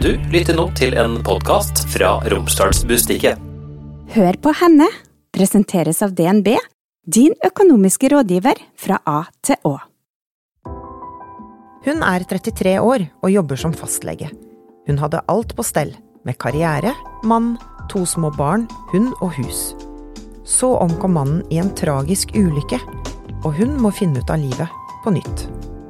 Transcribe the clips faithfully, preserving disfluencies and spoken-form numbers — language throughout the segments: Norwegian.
Du lytter nå til en podcast fra Romsdalsbustikket. Hør på henne, presenteres av D N B, din økonomiske rådgiver fra A til Å. Hun er trettitre år og jobber som fastlege. Hun hadde alt på stell, med karriere, mann, to små barn, hund og hus. Så omkom mannen i en tragisk ulykke, og hun må finne ut av livet på nytt.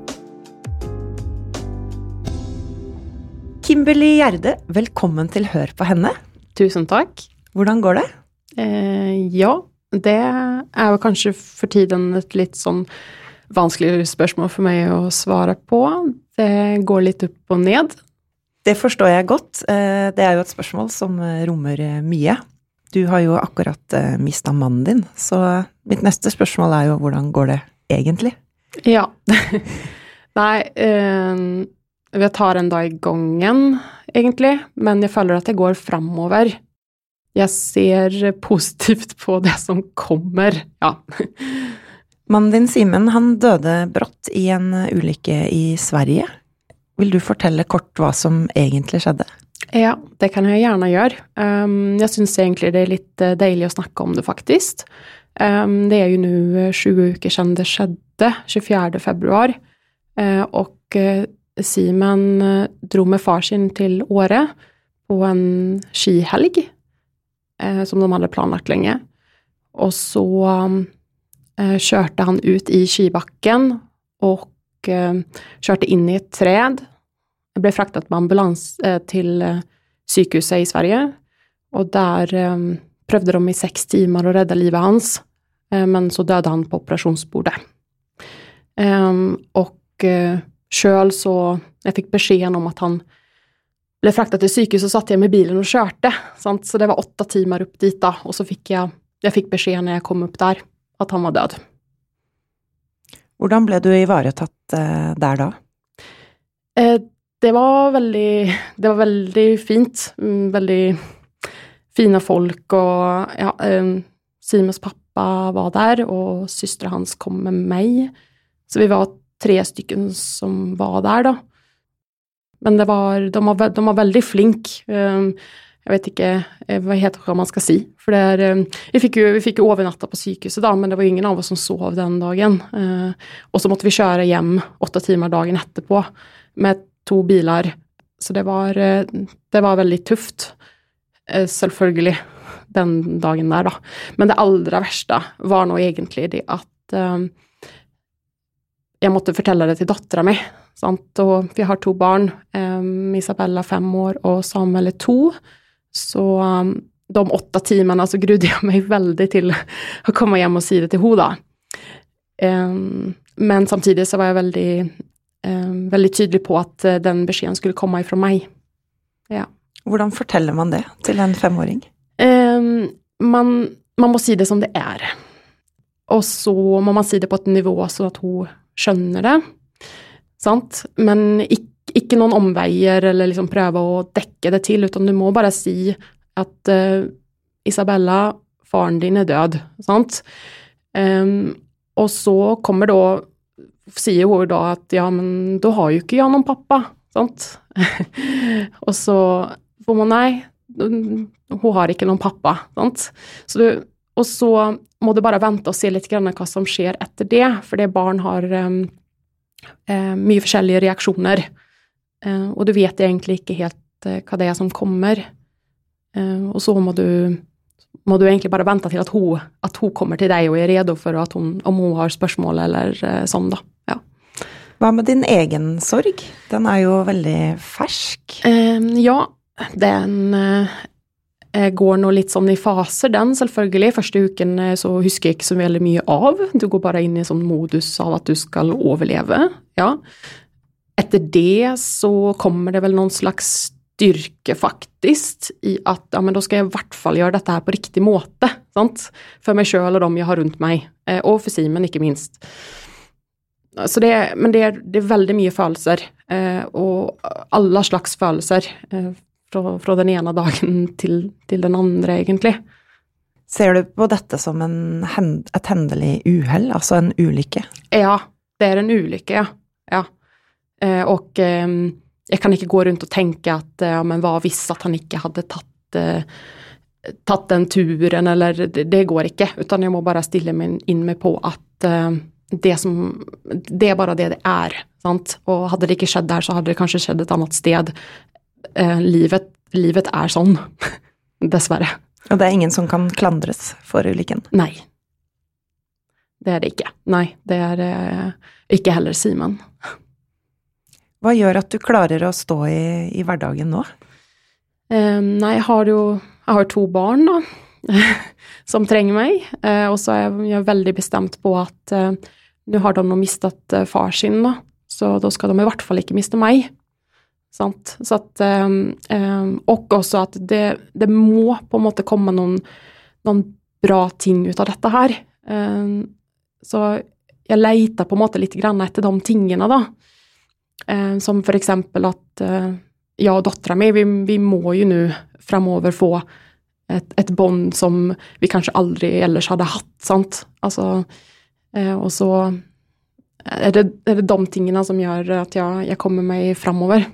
Kimberly Gjerde, velkommen til Hør på henne. Tusen takk. Hvordan går det? Eh, ja, det er jo kanskje for tiden et litt sånn vanskelig spørsmål for meg å svare på. Det går litt opp og ned. Det forstår jeg godt. Det er jo et spørsmål som rommer mye. Du har jo akkurat mistet mannen din, så mitt neste spørsmål er jo hvordan går det egentlig? Ja, nei, eh, jeg tar en dag i gangen egentlig, men jeg føler at det går fremover. Jeg ser positivt på det som kommer, ja. Mannen din, Simen, han døde brått i en ulykke i Sverige. Vil du fortelle kort hva som egentlig skjedde? Ja, det kan jeg gjerne gjøre. Um, jeg synes egentlig det er litt deilig å snakke om det faktisk. Um, det er jo nu tjugo uker siden det skjedde, tjugofjärde februar. Uh, og uh, Simen uh, dro med far sin til Åre på en skihelg uh, som de hadde planlagt lenge. Og så um, uh, kjørte han ut i skibakken og uh, kjørte inn i et träd. Jeg ble fraktet med ambulans uh, til uh, sykehuset i Sverige, og der um, prøvde de i seks timer å redde livet hans, uh, men så døde han på operasjonsbordet. Um, og uh, selv så, jeg fikk beskjeden om at han ble fraktet til sykehus, og satt jeg med bilen og kjørte, sant? Så det var åtte timer opp dit da, og så fikk jeg, jeg fikk beskjeden når jeg kom opp der, at han var død. Hvordan ble du ivaretatt eh, der da? Eh, det var veldig, det var veldig fint, veldig fine folk, og ja, eh, Simens pappa var der, og søstre hans kom med meg, så vi var tre stycken som var der da. Men det var, de var, de var veldig flink. Jeg vet ikke hva heter hva man skal si. For det er, vi fikk jo, vi fikk jo overnatta på sykehuset da, men det var ingen av oss som sov den dagen. Og så måtte vi kjøre hjem åtte timer dagen etterpå med to biler. Så det var, det var veldig tøft, selvfølgelig, den dagen der da. Men det aller verste var nå egentlig det at jeg måtte fortelle det til dotteren min, sant? Og vi har to barn, um, Isabella fem år og Samuel er to, så um, de åtte timene så grudde jeg meg veldig til å komme hjem og si det til henne da. Um, men samtidig så var jeg veldig, um, veldig tydelig på at uh, den beskjeden skulle komme ifra meg. Ja. Hvordan forteller man det til en femåring? Um, man, man må si det som det er. Og så må man si det på et nivå så at hun skjønner det, sant? Men ikke, ikke noen omveier eller liksom prøve å dekke det til, utan du må bare si at uh, Isabella, faren din er død, sant? Um, og så kommer da, sier hun da at ja, men da har jo ikke jeg noen pappa, sant? Og så får man nei, hun har ikke noen pappa, sant? Så du, og så må du bare vente og se litt grann hva som skjer etter det, for det barn har um, uh, mye forskjellige reaksjoner, uh, og du vet egentlig ikke helt uh, hva det er som kommer. Uh, og så må du, må du egentlig bare vente til at hun, at hun kommer til deg og er redo for at hun, om hun har spørsmål eller uh, sånn da. Ja. Hva med din egen sorg? Den er jo veldig fersk. Uh, ja, den... Uh, går nå litt sånn i faser, den selvfølgelig. Første uken så husker jeg ikke så veldig mye av. Du går bare inn i sånn modus av at du skal overleve. Ja. Etter det så kommer det vel noen slags styrke faktisk i at ja, men da skal jeg i hvert fall gjøre dette her på riktig måte, sant? For meg selv og dem jeg har rundt meg, og for Simen ikke minst. Så det, men det er, det er veldig mye følelser, og alle slags følelser, Fra, fra den ene dagen til, til den andre, egentlig. Ser du på dette som en, et hendelig uheld, altså en ulykke? Ja, det er en ulykke, ja. ja. Eh, og eh, jeg kan ikke gå rundt og tenke at ja, men hva hvis at han ikke hadde tatt, uh, tatt den turen, eller det, det går ikke, utan jeg må bare stille meg inn med på at uh, det, som, det er bare det det er, sant? Og hadde det ikke skjedd der, så hadde det kanskje skjedd et annet sted. Uh, livet, livet er sånn, dessverre. Og det er ingen som kan klandres for ulykken? Nei. Det er det ikke. Nei, det er uh, ikke heller Simon. Hva gjør at du klarer å stå i, i hverdagen nå? Um, nei, jeg har jo jeg har to barn da, som trenger meg, uh, og så er jeg, jeg er veldig bestemt på at uh, nå har de mistet uh, far sin da, så da skal de i hvert fall ikke miste meg. Sant? Så at, um, um, og også at det, det må på en måte komme noen, noen bra ting ut av dette her. Um, så jeg leter på en måte litt grann etter de tingene da. Eh, som for eksempel at eh, jeg og dotteren min, vi, vi må jo nå fremover få et, et bånd som vi kanskje aldri ellers hadde hatt, sant? Altså, eh, og så er det, er det de tingene som gjør at jeg, jeg kommer meg fremover.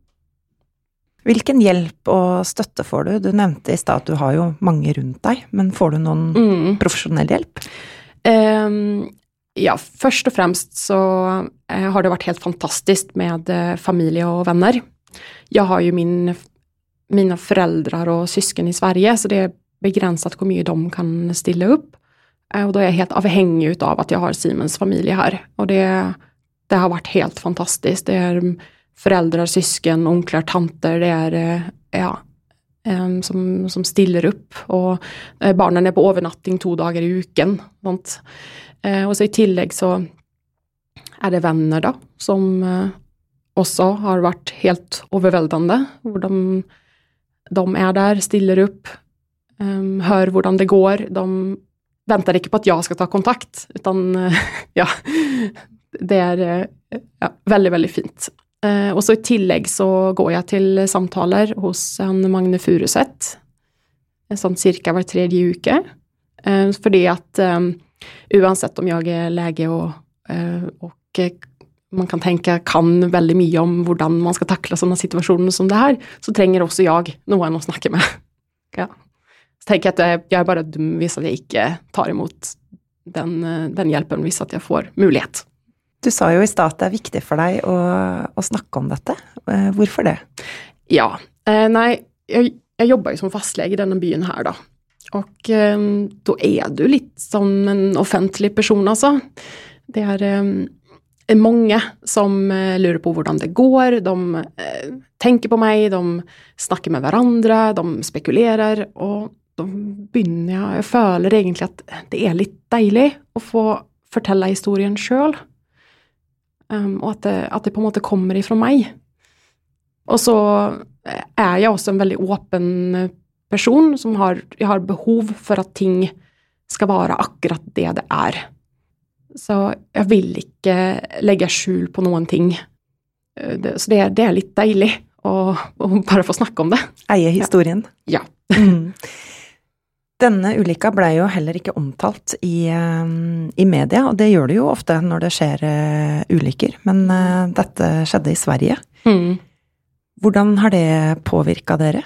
Hvilken hjelp og støtte får du? Du nevnte i sted at du har jo mange rundt deg, men får du noen mm. profesjonell hjelp? Um, Ja, først og fremst så eh, har det vært helt fantastisk med eh, familie og venner. Jeg har jo min, mine foreldre og syskon i Sverige, så det er begrenset hvor mye de kan stille opp. Eh, og da er jeg helt avhengig av at jeg har Simons familie her. Og det, det har vært helt fantastisk. Det er foreldre, syskon, onkler, tanter, det er eh, ja, eh, som, som stiller opp. Og eh, barnen er på overnatting to dager i uken, sant? Eh, og så i tillegg så er det venner da, som eh, også har vært helt overveldende, hvor de, de er der, stiller opp, um, hører hvordan det går, de venter ikke på at jeg skal ta kontakt, utan uh, ja, det er uh, ja, veldig, veldig fint. Uh, og så i tillegg så går jeg til samtaler hos en Magne Furuseth, sånn cirka hver tredje uke, uh, fordi at um, uansett om jeg er lege og, og man kan tenke kan veldig mye om hvordan man skal takle sånne situasjoner som det her, så trenger også jeg noen å snakke med. Ja. Så tenker jeg at jeg, jeg er bare dum hvis jeg ikke tar imot den, den hjelpen hvis at jeg får mulighet. Du sa jo i stad at det er viktig for deg å, å snakke om dette. Hvorfor det? Ja, nei, jeg, jeg jobber jo som fastlege i denne byen her da. Och eh, då är du lite som en offentlig person alltså. Det är eh, många som eh, lurer på hvordan det går, de eh, tenker på meg, de snakker med hverandre, de spekulerer, og da begynner jeg, jeg føler egentlig at det er litt deilig å få fortelle historien selv, um, og at det, at det på en måte kommer ifra meg. Og så er jeg også en veldig åpen person som har, jeg har behov for at ting skal være akkurat det det er. Så jeg vil ikke legge skjul på noen ting. Det, så det er, det er litt deilig å, å bare få snakke om det. Eie historien. Ja. ja. Mm. Denne ulykka ble jo heller ikke omtalt i, i media, og det gjør det jo ofte når det skjer uh, ulykker, men uh, dette skjedde i Sverige. Mm. Hvordan har det påvirket dere?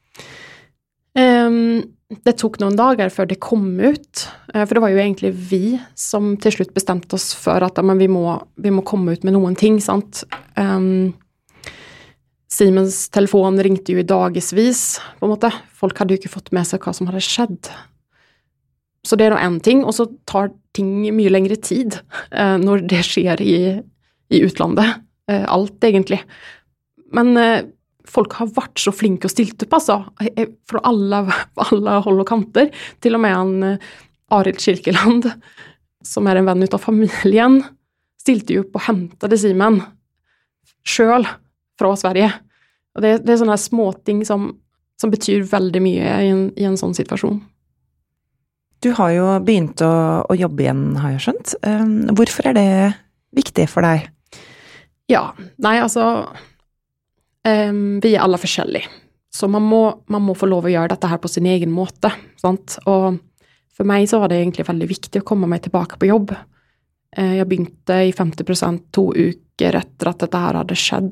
Um, det tok noen dager før det kom ut, uh, for det var jo egentlig vi som til slutt bestemte oss for at men vi, må, vi må komme ut med noen ting, sant? Um, Simons telefon ringte jo i dagesvis, på en måte. Folk hadde jo ikke fått med seg hva som hadde skjedd. Så det er noe en ting, og så tar ting mye lengre tid uh, når det skjer i, i utlandet. Uh, alt, egentlig. Men uh, folk har vært så flinke og stilt opp, altså. Fra alle, alle hold og kanter. Til og med han uh, Arild Kirkeland, som er en venn ut av familien, stilte jo opp og hentet Simon selv fra Sverige. Og det, det er sånne små ting som, som betyr veldig mye i en, i en sånn situasjon. Du har jo begynt å, å jobbe igjen, har jeg skjønt. Um, hvorfor er det viktig for deg? Ja, nei, altså, um, vi er alle forskjellige. Så man må, man må få lov å gjøre dette her på sin egen måte, sant? Og for meg så var det egentlig veldig viktig å komme meg tilbake på jobb. Uh, jeg begynte i femti prosent to uker etter at dette her hadde skjedd.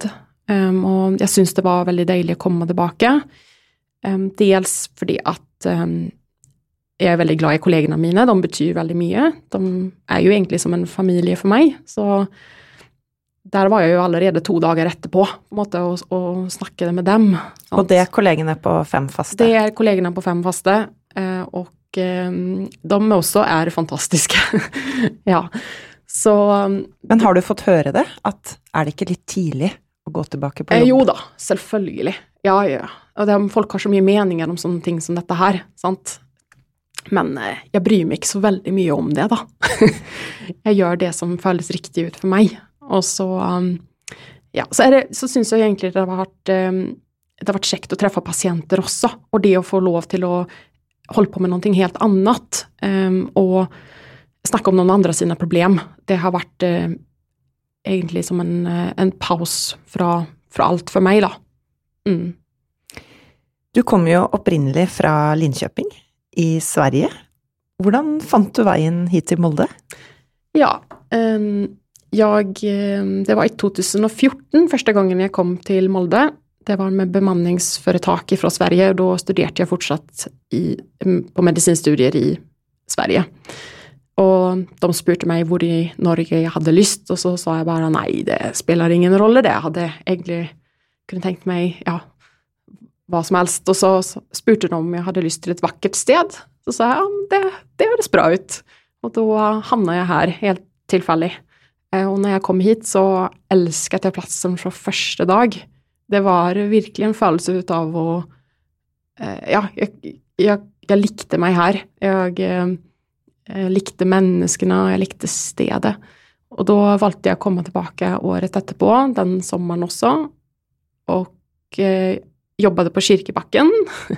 Um, og jeg synes det var veldig deilig å komme tilbake. Um, dels fordi at um, jeg er veldig glad i kollegene mine, de betyr veldig mye. De er jo egentlig som en familie for meg, så der var jeg jo allerede to dager etterpå, på en måte, og, og snakke med dem. Sant? Og det er kollegene på Fem faste? Det er kollegene på Fem faste, uh, og um, de også er fantastiske. Ja, så... Um, Men har du fått høre det? At er det ikke litt tidlig å gå tilbake på jobb? Eh, jo da, selvfølgelig. Ja, ja. Og det, folk har så mye meninger om sånne ting som dette her, sant? Men eh, jeg bryr meg ikke så veldig mye om det, da. Jeg gjør det som føles riktig ut for meg. Og så, um, ja, så, er det, så synes jeg egentlig det har vært, um, det har vært kjekt å treffe pasienter også, og det å få lov til å holde på med noe helt annet, um, og snakke om noen andre sine problem. Det har vært uh, egentlig som en, en paus fra, fra alt for meg, da. Mm. Du kom jo opprinnelig fra Linköping i Sverige. Hvordan fant du veien hit til Molde? Ja, um, jeg, det var i to tusen og fjorten første gangen jeg kom til Molde. Det var med bemanningsforetak fra Sverige, og da studerte jeg fortsatt i, på medisinstudier i Sverige. Og de spurte meg hvor i Norge jeg hadde lyst, og så sa jeg bare nei, det spiller ingen rolle det. Jeg hadde egentlig kunne tenkt meg, ja, hva som helst. Og så spurte de om jeg hadde lyst til et vakkert sted. Så sa jeg, ja, det, det høres bra ut. Og da havnet jeg her, helt tilfeldig. Og når jeg kom hit, så elsket jeg plassen fra første dag. Det var virkelig en følelse ut av å, ja, jeg, jeg, jeg likte meg her. Jeg... Jeg likte menneskene, og jeg likte stedet. Og da valgte jeg å komme tilbake året etterpå, den sommeren også, og eh, jobbet på Kirkebakken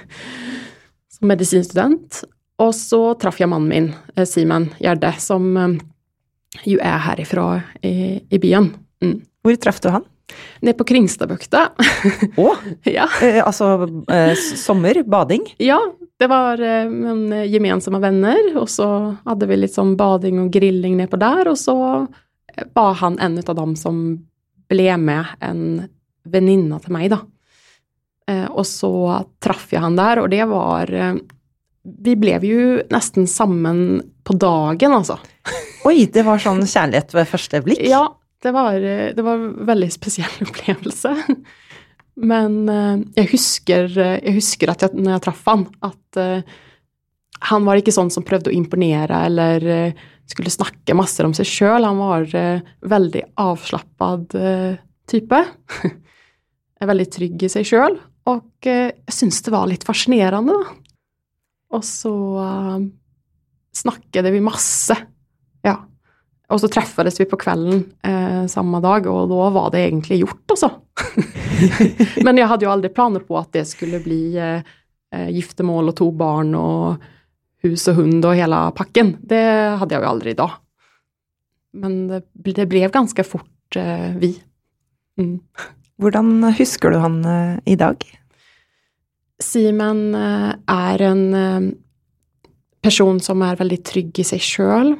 som medisinstudent. Og så traff jeg mannen min, eh, Simon Gjerde, som eh, jo er herifra i, i byen. Mm. Hvor traff du han? Ned på Kringstadbukta. Å? Ja. Eh, altså eh, sommer, bading? Ja, det var eh, en gemensamma venner, og så hadde vi litt sånn bading og grilling ned på der, og så var han en av dem som ble med en venninna til meg, da. Eh, og så traff jeg han der, og det var... Eh, vi ble jo nesten sammen på dagen, altså. Oi, det var sånn kjærlighet ved første blikk? Ja, det var, det var en veldig spesiell opplevelse. Men uh, jeg husker, jeg husker at jeg, når jeg traff han, at uh, han var ikke sånn som prøvde å imponere eller uh, skulle snakke masse om seg selv. Han var uh, veldig avslappet uh, type. Veldig trygg i seg selv. Og uh, jeg synes det var litt fascinerende, da. Og så uh, snakket vi masse. Ja. Og så treffes vi på kvelden eh, samme dag, og da var det egentlig gjort, altså. Men jeg hadde jo aldri planer på at det skulle bli eh, giftermål og to barn og hus og hund og hele pakken. Det hadde jeg jo aldri da. Men det, det ble ganske fort eh, vi. Mm. Hvordan husker du han eh, i dag? Simon eh, er en eh, person som er veldig trygg i seg selv.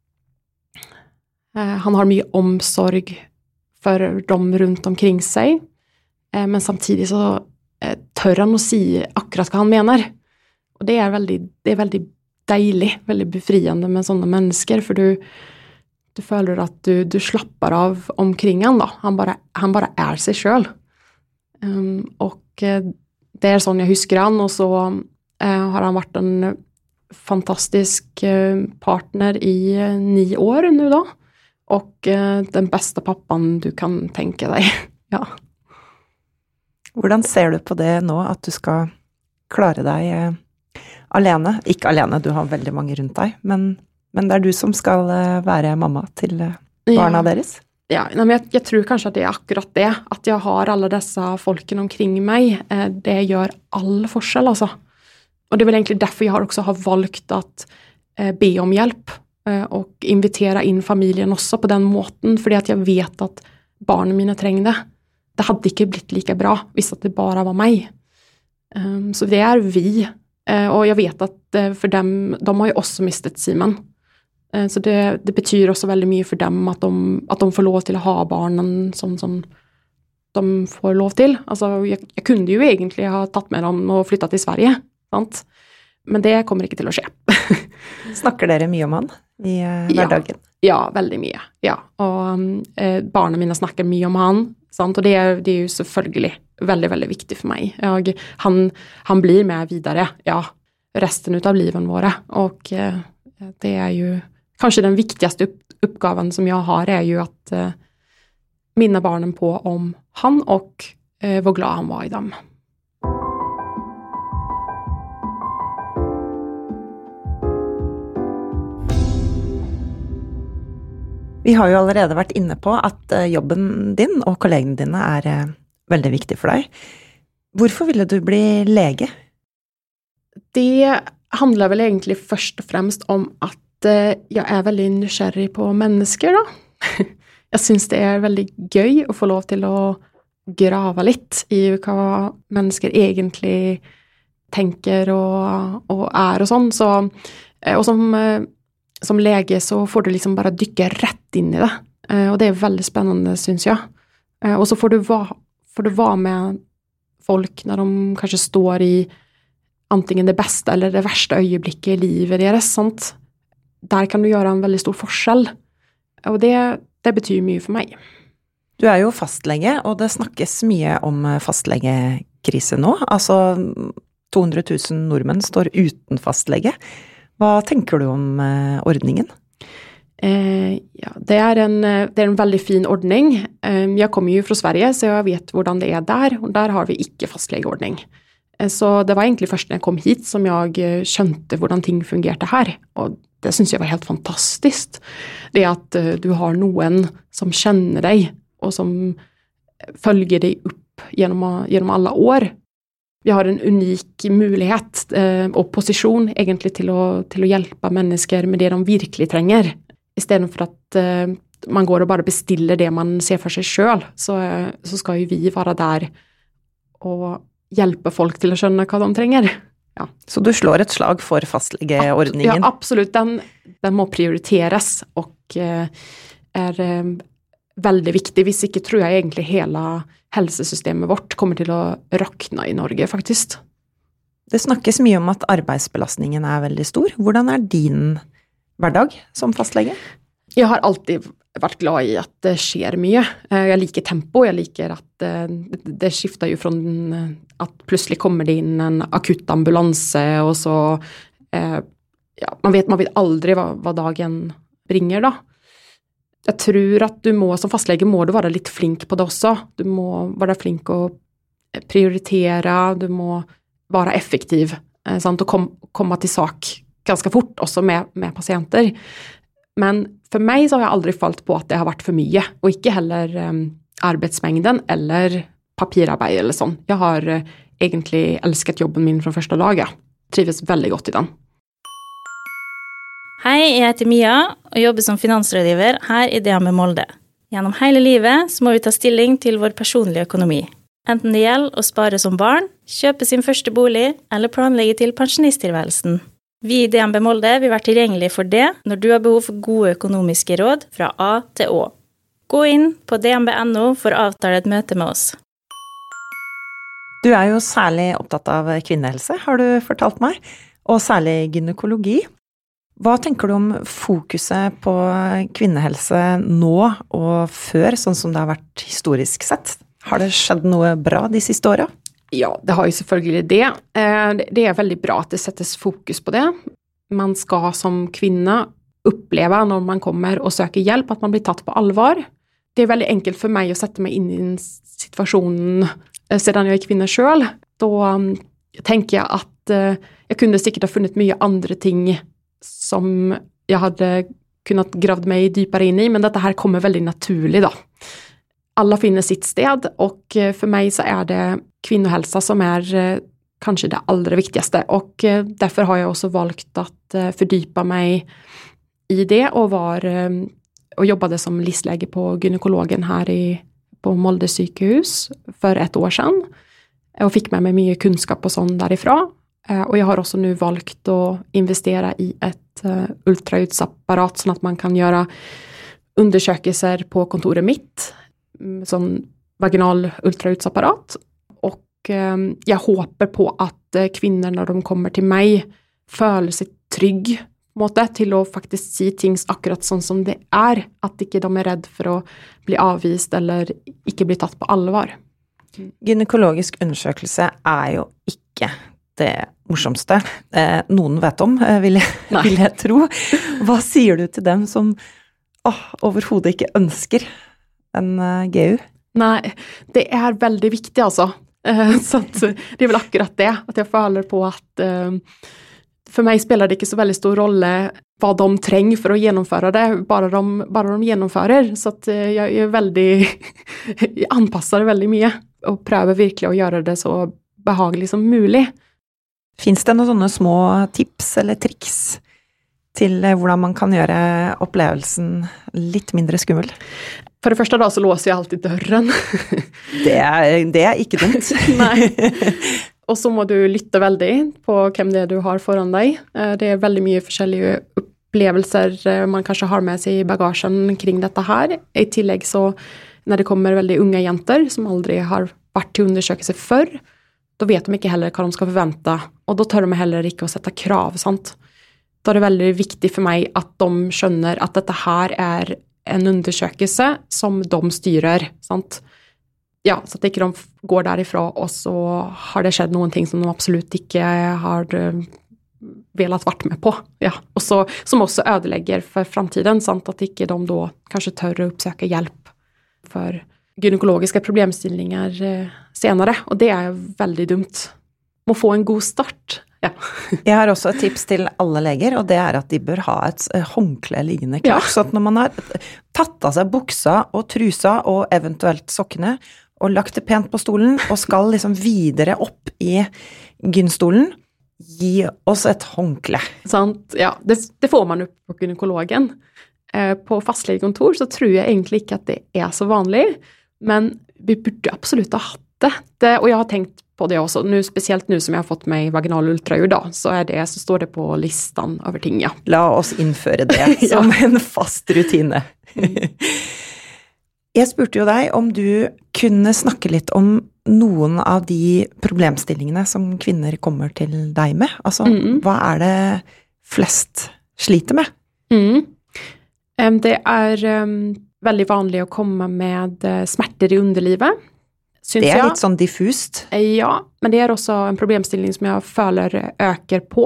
Han har mye omsorg for dem rundt omkring seg, men samtidig så tør han å si akkurat hva han mener. Og det er veldig, det er veldig deilig, veldig befriende med sånne mennesker, for du, du føler at du, du slapper av omkring han da. Han bare, han bare er seg selv. Um, og det er sånn jeg husker han, og så uh, har han vært en fantastisk uh, partner i uh, ni år nå da. Og uh, den beste pappaen du kan tenke deg. Ja. Hvordan ser du på det nå, at du skal klare deg uh, alene? Ikke alene, du har veldig mange rundt deg, men, men det er du som skal uh, være mamma til uh, barna ja. deres? Ja, men jeg, jeg tror kanskje at det er akkurat det, at jeg har alle disse folkene omkring meg, uh, det gjør all forskjell, altså. Og det er vel egentlig derfor jeg har også har valgt at uh, be om hjelp, og invitere inn familien også på den måten, fordi at jeg vet at barna mine trenger det. Det hadde ikke blitt like bra hvis det bare var meg. Um, så det er vi. Uh, og jeg vet at uh, for dem, de har jo også mistet Simon. Uh, så det, det betyr også veldig mye for dem at de, at de får lov til å ha barnen sånn som de får lov til. Altså, jeg, jeg kunne jo egentlig ha tatt med dem og flyttet til Sverige, sant? Men det kommer ikke til å skje. Snakker dere mye om han i uh, hverdagen? Ja, ja, veldig mye. Ja, og uh, barna mine snakker mye om han, sant? Og det er, det er jo selvfølgelig veldig, veldig viktig for meg. Jeg, han, han blir med videre, ja, resten av livet våre. Og uh, det er jo kanskje den viktigste opp, oppgaven som jeg har, er jo at uh, minne barnen på om han og uh, hvor glad han var i dem. Vi har jo allerede vært inne på at jobben din og kollegene dine er uh, veldig viktig for deg. Hvorfor ville du bli lege? Det handler vel egentlig først og fremst om at uh, jeg er veldig nysgjerrig på mennesker, da. Jeg synes det er veldig gøy å få lov til å grave litt i hva mennesker egentlig tenker og, og er og sånn. Så, og som... Uh, Som lege så får du liksom bare dykke rett inn i det, og det er veldig spennende, synes jeg. Og så får du, va, får du være med folk når de kanskje står i antingen det beste eller det verste øyeblikket i livet deres, sant? Der kan du gjøre en veldig stor forskjell, og det, det betyr mye for meg. Du er jo fastlege, og det snakkes mye om fastlegekrise nå. Altså, to hundre tusen nordmenn står uten fastlege. Hva tenker du om eh, ordningen? Eh, ja, det er, en, det er en veldig fin ordning. Eh, jeg kommer jo fra Sverige, så jeg vet hvordan det er der, og der har vi ikke fastlegeordning. Eh, så det var egentlig først når jeg kom hit som jeg skjønte hvordan ting fungerte her, og det synes jeg var helt fantastisk. Det at uh, du har noen som kjenner deg, og som følger deg opp gjennom, gjennom alle år. Vi har en unik mulighet eh, og posisjon egentlig til å, til å hjelpe mennesker med det de virkelig trenger. I stedet for at eh, man går og bare bestiller det man ser for seg selv, så, så skal jo vi være der og hjelpe folk til å skjønne hva de trenger. Ja. Så du slår et slag for fastlegeordningen? Ja, absolutt. Den, den må prioriteres og eh, er eh, veldig viktig. Hvis ikke tror jeg egentlig hele helsesystemet vårt kommer til å rakne i Norge, faktisk. Det snakkes mye om at arbeidsbelastningen er veldig stor. Hvordan er din hverdag som fastlege? Jeg har alltid vært glad i at det skjer mye. Jeg liker tempo, jeg liker at det skifter jo fra at plutselig kommer det inn en akutt ambulanse, og så, ja, man vet, man vet aldri hva, hva dagen bringer da. Jeg tror at du må, som fastlege må du være litt flink på det også. Du må være flink å prioritere, du må være effektiv, eh, sant? Og kom, komme til sak ganske fort, også med, med pasienter. Men for meg så har jeg aldri falt på at det har vært for mye, og ikke heller eh, arbeidsmengden eller papirarbeid eller sånn. Jeg har eh, egentlig elsket jobben min fra første dag, ja. Trives veldig godt i den. Hei, jeg heter Mia og jobber som finansrådgiver her i D N B Molde. Gjennom hele livet så må vi ta stilling til vår personlige økonomi. Enten det gjelder å spare som barn, kjøpe sin første bolig eller planlegge til pensjonisttilværelsen. Vi i D N B Molde vil være tilgjengelige for det når du har behov for gode økonomiske råd fra A til Å. Gå inn på d n b punktum n o for å avtale et møte med oss. Du er jo særlig opptatt av kvinnehelse, har du fortalt meg, og særlig gynekologi. Hva tenker du om fokuset på kvinnehelse nå og før, sånn som det har vært historisk sett? Har det skjedd noe bra de siste årene? Ja, det har jo selvfølgelig det. Det er veldig bra at det settes fokus på det. Man skal som kvinne oppleve når man kommer og søker hjelp, at man blir tatt på alvor. Det er veldig enkelt for meg å sette meg inn i den situasjonen siden jeg er kvinne selv. Da tenker jeg at jeg kunne sikkert ha funnet mye andre ting som jeg hadde kunnet gravd meg dypere inn i, men dette her kommer veldig naturlig da. Alla finner sitt sted, og for meg så er det kvinnohälsa som er kanskje det allra viktigaste, og derfor har jeg også valgt at fordype meg i det, og var og jobbade som listlege på gynekologen her i, på Molde sykehus for ett år sedan, og fikk med meg mye kunnskap og sånn derifra. Og jeg har også nu valgt å investere i et uh, ultraljudsapparat sånn at man kan gjøre undersøkelser på kontoret mitt, sånn vaginal ultraljudsapparat. Och eh, jag hoppas på att eh, kvinnor när de kommer till mig føler sig trygg måte, til å faktisk si ting akkurat sånn som det er, at ikke de er redd for å bli avvist eller ikke bli tatt på alvor. Gynekologisk undersøkelse er jo ikke det morsomste eh, noen vet om, eh, vil, jeg, vil jeg tro. Hva sier du til dem som åh, overhodet ikke ønsker en eh, G U? Nei, det er veldig viktig altså. Eh, så at, det er vel akkurat det, at jeg føler på at eh, for meg spelar det ikke så veldig stor rolle hva de trenger for å gjennomføre det, bare de, bare de gjennomfører. Så at eh, jeg er veldig, jeg anpasser veldig mye og prøver virkelig å gjøre det så behagelig som mulig. Finns det noen sånne små tips eller triks til hvordan man kan gjøre opplevelsen litt mindre skummel? For det første da så låser jeg alltid døren. det, er, det er ikke dumt. Nei. Og så må du lytte veldig på hvem det er du har foran deg. Det er veldig mye forskjellige opplevelser man kanskje har med seg i bagasjen kring dette her. I tillegg så når det kommer veldig unge jenter som aldri har vært til undersøkelse før, da vet de ikke heller hva de skal forvente, og da tør de heller ikke å sette krav, sant? Da er det veldig viktig for meg at de skjønner at dette her er en undersøkelse som de styrer, sant? Ja, så at ikke de går derifra, og så har det skjedd noen ting som de absolutt ikke har velat vært med på. Ja, og så, som også ødelegger for fremtiden, sant? At ikke de da kanskje tør å oppsøke hjelp for gynekologiske problemstillinger senere, og det er veldig dumt. Må få en god start. Ja. Jeg har også et tips til alle leger, og det er at de bør ha et håndkle liggende klart, ja. Så at når man har tatt av seg buksa og trusa og eventuelt sokkene, og lagt det pent på stolen, og skal liksom videre opp i gynstolen, gi oss et håndkle. Sant, ja, det, det får man opp på gynekologen. Eh, på fastlegekontor så tror jeg egentlig ikke at det er så vanlig, men vi burde absolutt ha hatt det. det og jeg har tenkt på det også, nu, spesielt nå som jeg har fått meg vaginal ultraljud da, så, er det, så står det på listan over ting, ja. La oss innføre det som ja. En fast rutine. Jeg spurte jo deg om du kunne snakke litt om noen av de problemstillingene som kvinner kommer til deg med. Altså, mm. hva er det flest sliter med? Mm. Um, det er um, veldig vanlig å komme med uh, smerter i underlivet. Det er litt sånn diffust. Ja, men det er også en problemstilling som jeg føler øker på.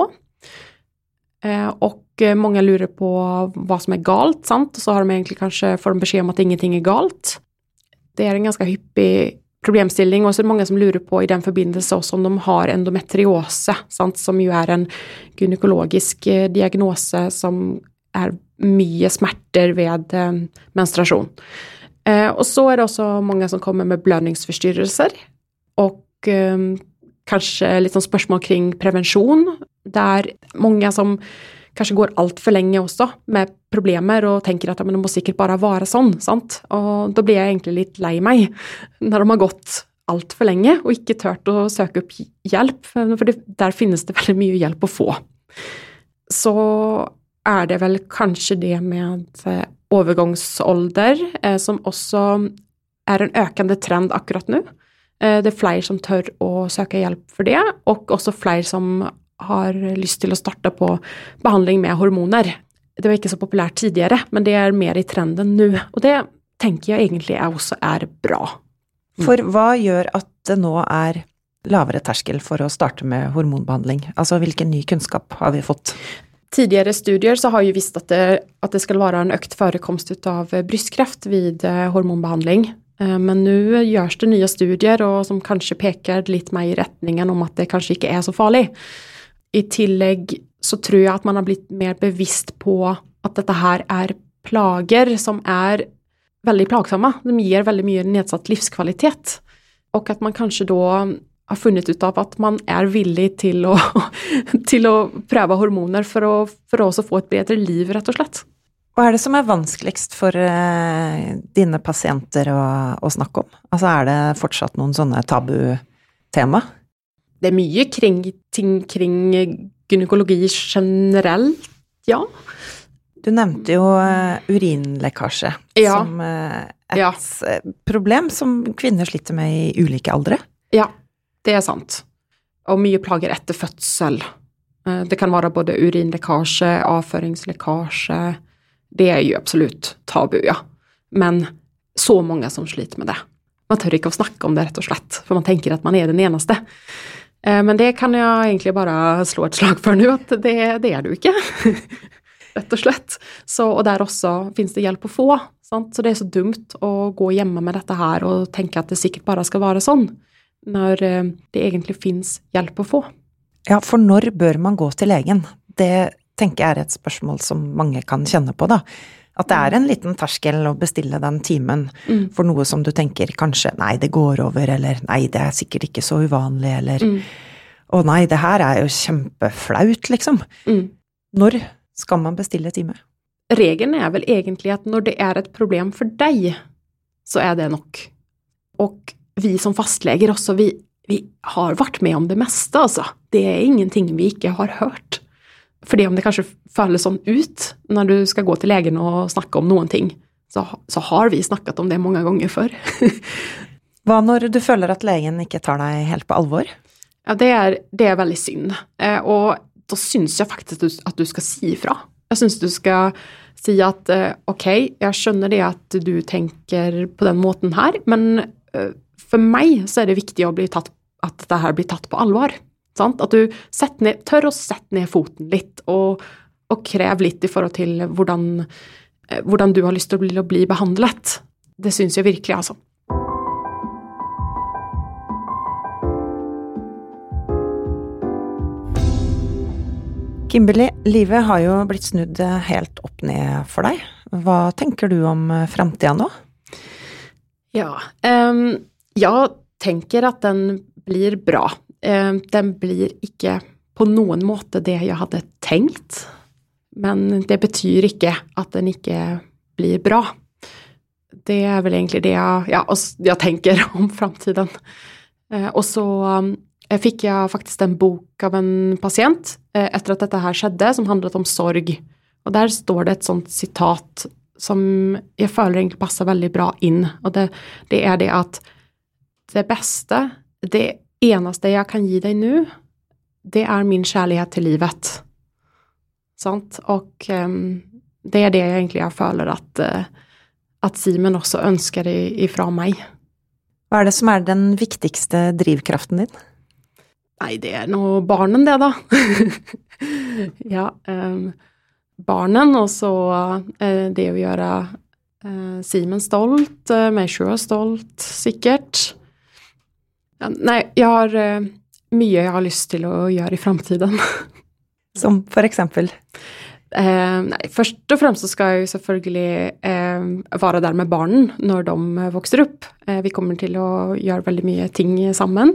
Eh, og mange lurer på hva som er galt, sant? Og så har de egentlig kanskje får de beskjed om at ingenting er galt. Det er en ganske hyppig problemstilling, og så er det mange som lurer på i den forbindelse også om de har endometriose, sant? Som jo er en gynekologisk eh, diagnose som er mye smerter ved eh, menstruasjon. Eh, og så er det også mange som kommer med blødningsforstyrrelser, og eh, kanskje litt sånn spørsmål kring prevensjon. Det er mange som kanskje går alt for lenge også med problemer og tenker at ja, men det må sikkert bare være sånn, sant? Og da blir jeg egentlig litt lei meg når de har gått alt for lenge og ikke tørt å søke opp hjelp, for det, der finnes det veldig mye hjelp å få. Så er det vel kanskje det med overgangsalder, eh, som også er en økende trend akkurat nå. Eh, det er flere som tør å søke hjelp for det, og også flere som har lyst til å starte på behandling med hormoner. Det var ikke så populært tidligere, men det er mer i trenden nå, og det tenker jeg egentlig er også er bra. For hva gjør at det nå er lavere terskel for å starte med hormonbehandling? Altså, hvilken ny kunnskap har vi fått? Tidigare studier så har ju visst att det, att det ska vara en ökt förekomst av brystkreft vid hormonbehandling. Men nu görs det nya studier och som kanske pekar lite mer i rättningen om att det kanske inte är så farligt. I tillägg så tror jag att man har blivit mer bevisst på att detta här är plager som är väldigt plagsamma. De ger väldigt mycket nedsatt livskvalitet. Och att man kanske då har funnet ut av at man er villig til å, til å prøve hormoner for å, for å også få et bedre liv, rett og slett. Hva er det som er vanskeligst for uh, dine pasienter å, å snakke om? Altså, er det fortsatt noen sånne tabu-tema? Det er mye kring ting kring gynekologi generelt, ja. Du nevnte jo urinlekkasje ja. som et ja. problem som kvinner sliter med i ulike aldre. Ja, det er sant. Og mye plager etter fødsel. Det kan være både urinlekkasje, avføringslekkasje. Det er jo absolutt tabu, ja. Men så mange som sliter med det. Man tør ikke å snakke om det rett og slett, for man tenker at man er den eneste. Men det kan jeg egentlig bare slå et slag for nå, at det, det er du ikke. Rett og slett. Så, og der også finnes det hjelp å få. Sant? Så det er så dumt å gå hjemme med dette her og tenke at det sikkert bare skal være sånn, når det egentlig finnes hjelp å få. Ja, for når bør man gå til legen? Det tenker jeg er et spørsmål som mange kan kjenne på da. At det er en liten terskel å bestille den timen mm. for noe som du tenker kanskje, nei, det går over, eller nei, det er sikkert ikke så uvanlig, eller mm. å nei, det her er jo kjempeflaut, liksom. Mm. Når skal man bestille time? Regelen er vel egentlig at når det er et problem for deg, så er det nok. Og vi som fastleger også, vi, vi har vært med om det meste, altså. Det er ingenting vi ikke har hørt. Fordi om det kanskje føles sånn ut når du skal gå til legen og snakke om noen ting, så, så har vi snakket om det mange ganger før. Hva når du føler at legen ikke tar deg helt på alvor? Ja, det er, det er veldig synd. Eh, og da synes jeg faktisk at du, at du skal si ifra. Jeg synes du skal si at eh, ok, jeg skjønner det at du tenker på den måten her, men eh, for meg så er det viktig å bli tatt, at dette her blir tatt på alvor. Sant? At du ned, tør å sette ned foten litt, og, og krev litt i forhold til hvordan, hvordan du har lyst til å bli, å bli behandlet. Det synes jeg virkelig, altså. Kimberly, livet har jo blitt snudd helt opp ned for deg. Hva tenker du om fremtiden nå? Ja, um, jeg tenker at den blir bra. Den blir ikke på noen måte det jeg hadde tenkt, men det betyr ikke at den ikke blir bra. Det er vel egentlig det jeg, ja, jeg tenker om fremtiden. Og så fikk jeg faktisk en bok av en pasient etter at dette her skjedde, som handlet om sorg. Og der står det et sånt sitat som jeg føler egentlig passer veldig bra inn, og det, det er det at det beste, det eneste jeg kan gi deg nå, det er min kjærlighet til livet. Sant? Og um, det er det jeg egentlig jeg føler at, uh, at Simen også ønsker ifra meg. Hva er det som er den viktigste drivkraften din? Nei, det er noe barnen det da. ja, um, barnen, og så uh, det å gjøre uh, Simen stolt, uh, meg selv stolt, sikkert. Ja, nei, jeg har uh, mye jeg har lyst til å gjøre i fremtiden. Som for eksempel? Eh, nei, først og fremst så skal jeg jo selvfølgelig eh, være der med barnen når de vokser opp. Eh, vi kommer til å gjøre veldig mye ting sammen.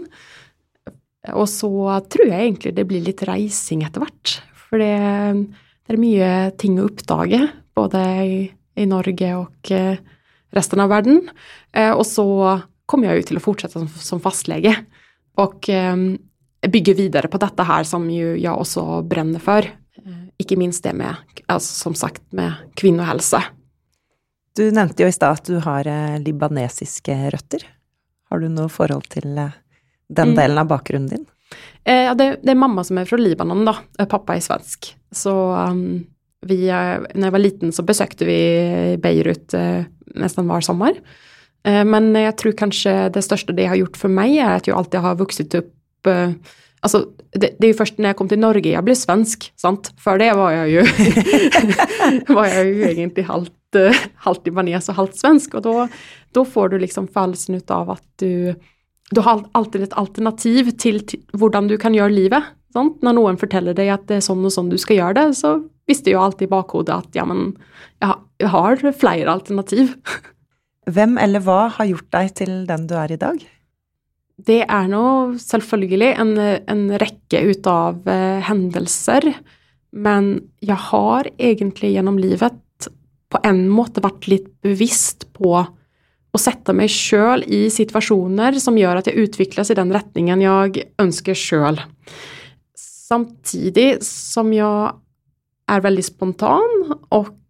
Og så tror jeg egentlig det blir litt reising etter hvert. For det, det er mye ting å oppdage, både i, i Norge og eh, resten av verden. Eh, og så kommer jeg jo til å fortsette som, som fastlege, og eh, bygge videre på dette her som jo jeg også brenner for. Eh, ikke minst det med, altså, som sagt, med kvinnohelse. Du nevnte jo i sted at du har eh, libanesiske røtter. Har du noe forhold til eh, den delen av bakgrunnen din? Eh, ja, det, det er mamma som er fra Libanon da, pappa er svensk. Så um, vi, når jeg var liten så besøkte vi Beirut eh, nesten hver sommer. Men jeg tror kanskje det største det har gjort for meg er at jeg alltid har vokset opp, uh, altså det, det er jo først når jeg kom til Norge jeg ble svensk, sant? Før det var jeg jo, var jeg jo egentlig halvt, uh, halvt libanes og halvt svensk, og da, da får du liksom følelsen ut av at du, du har alltid et alternativ til, til hvordan du kan gjøre livet, sant? Når noen forteller deg at det er sånn og sånn du skal gjøre det, så visste jeg jo alltid i bakhodet at ja, men jeg, jeg har flere alternativ. Hvem eller hva har gjort deg til den du er i dag? Det er nå selvfølgelig en, en rekke ut av eh, hendelser, men jeg har egentlig gjennom livet på en måte vært litt bevisst på å sette meg selv i situasjoner som gjør at jeg utvikles i den retningen jeg ønsker selv. Samtidig som jeg er veldig spontan, og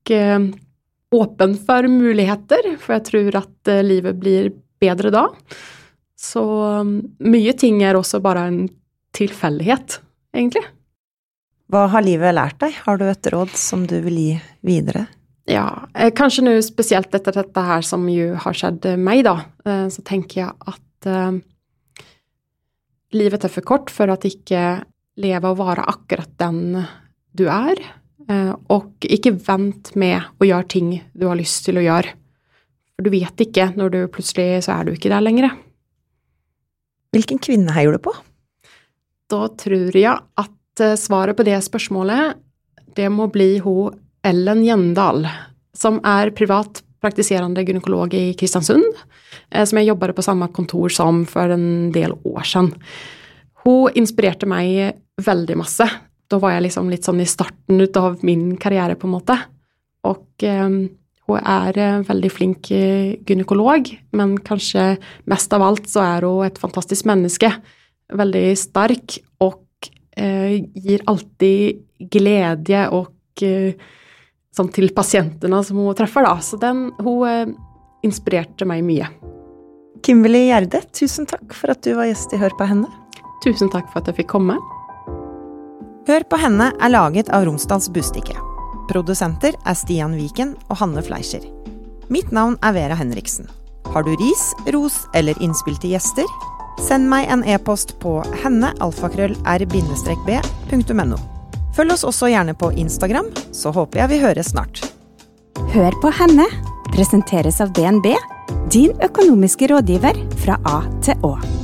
eh, åpen for muligheter, for jeg tror at eh, livet blir bedre da. Så um, mye ting er også bare en tilfeldighet, egentlig. Hva har livet lært deg? Har du et råd som du vil gi videre? Ja, eh, kanskje nå spesielt etter dette her som jo har skjedd meg da, eh, så tenker jeg at eh, livet er for kort for at ikke leve og være akkurat den du er, eh, og ikke vent med å gjøre ting du har lyst til å gjøre. For du vet ikke, når du plutselig så er du ikke der lenger. Hvilken kvinne heier du på? Da tror jeg at eh, svaret på det spørsmålet, det må bli hun Ellen Gjendal, som er privat praktiserende gynekolog i Kristiansund, eh, som jeg jobbet på samme kontor som for en del år siden. Hun inspirerte meg veldig masse. Da var jeg liksom litt sånn i starten av min karriere på en måte. Og eh, hun er en veldig flink gynekolog, men kanskje mest av alt så er hun et fantastisk menneske. Veldig sterk og eh, gir alltid glede og eh, sånn til pasientene som hun treffer da. Så den, hun eh, inspirerte meg mye. Kimberly Gjerde, tusen takk for at du var gjest i Hør på henne. Tusen takk for at jeg fikk komme. Hør på henne er laget av Romsdals Bustikke. Produsenter er Stian Viken og Hanne Fleischer. Mitt navn er Vera Henriksen. Har du ris, ros eller innspill til gjester? Send meg en e-post på henne alfakrøll r b punktum no. Følg oss også gjerne på Instagram, så håper jeg vi høres snart. Hør på henne presenteres av D N B, din økonomiske rådgiver fra A til Å.